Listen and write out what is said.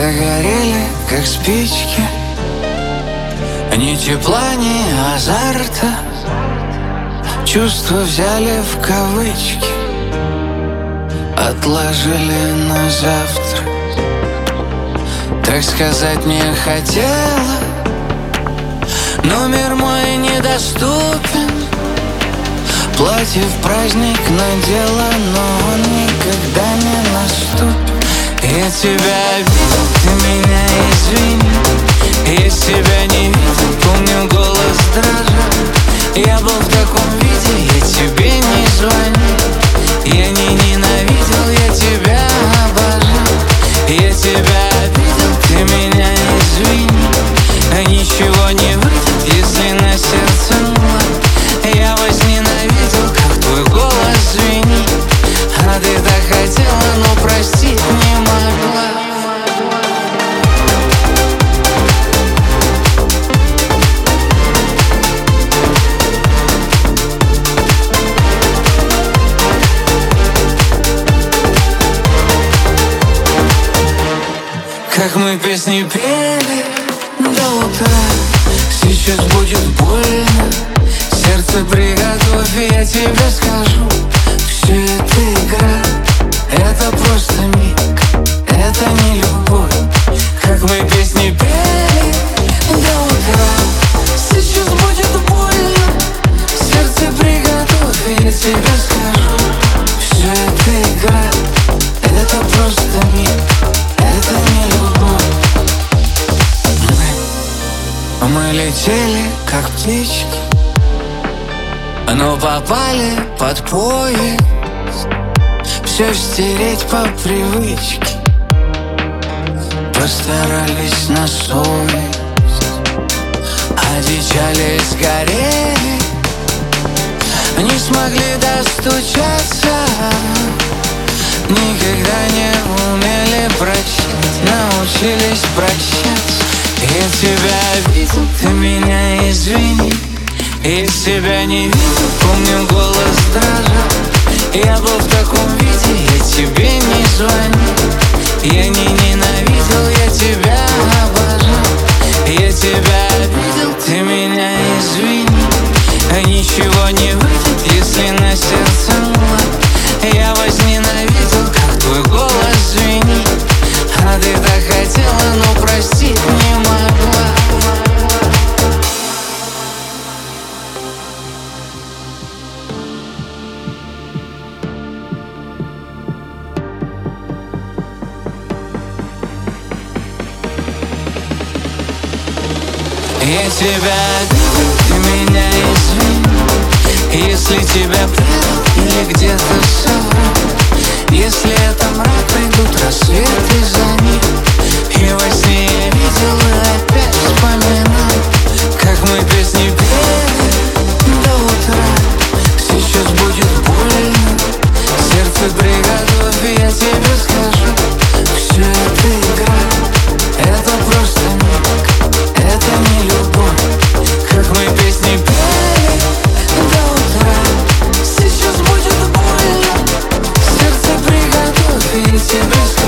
загорели, как спички. Ни тепла, ни азарта, чувства взяли в кавычки, отложили на завтра. Так сказать не хотела, но мир мой недоступен. Платье в праздник надела, но он никогда не наступит. Я тебя видел, ты меня извини. Я тебя не видел, помню, голос дрожал. Я был в таком виде, я тебе не звонил. Я не ненавидел, я тебя обожал. Я тебя видел, ты меня извини. А ничего не выйдет, если на сердце млад. Я возненавидел, как твой голос звенит. А ты так хотела, но простить не могла. Как мы песни пели до утра. Сейчас будет больно. Сердце приготовь, я тебе скажу. Все это игра, это просто миг, это не любовь. Как мы песни пели до утра. Сейчас будет больно. Сердце приготовь, я тебе скажу. Все это игра, это просто миг, это не любовь. Мы летели, как птички, но попали под поезд. Все стереть по привычке, постарались на совесть. Одичали, сгорели, не смогли достучаться. Никогда не умели прощать, научились прощаться. Я тебя видел, ты меня извини. Я тебя не видел, помню, голос дрожал. Я был в таком виде, я тебе не звонил. Я не ненавидел, я тебя обожал. Я тебя видел, ты меня извини. А ничего не выйдет, если на сердце млад. Я возненавидел, как твой голос звенит. А ты так хотела, но простить не могла. Я тебя видел, ты меня извини. Если тебя предал или где-то соврал. Если это мрак, придут рассветы за ним. И во сне я видел и опять вспоминал, как мы песни пели до утра. Сейчас будет больно. Сердце приготовь, я тебе скажу. Все это игра, это просто миг, это не любовь. Как мы песни пели до утра. Сейчас будет больно. Сердце приготовь, я тебе скажу.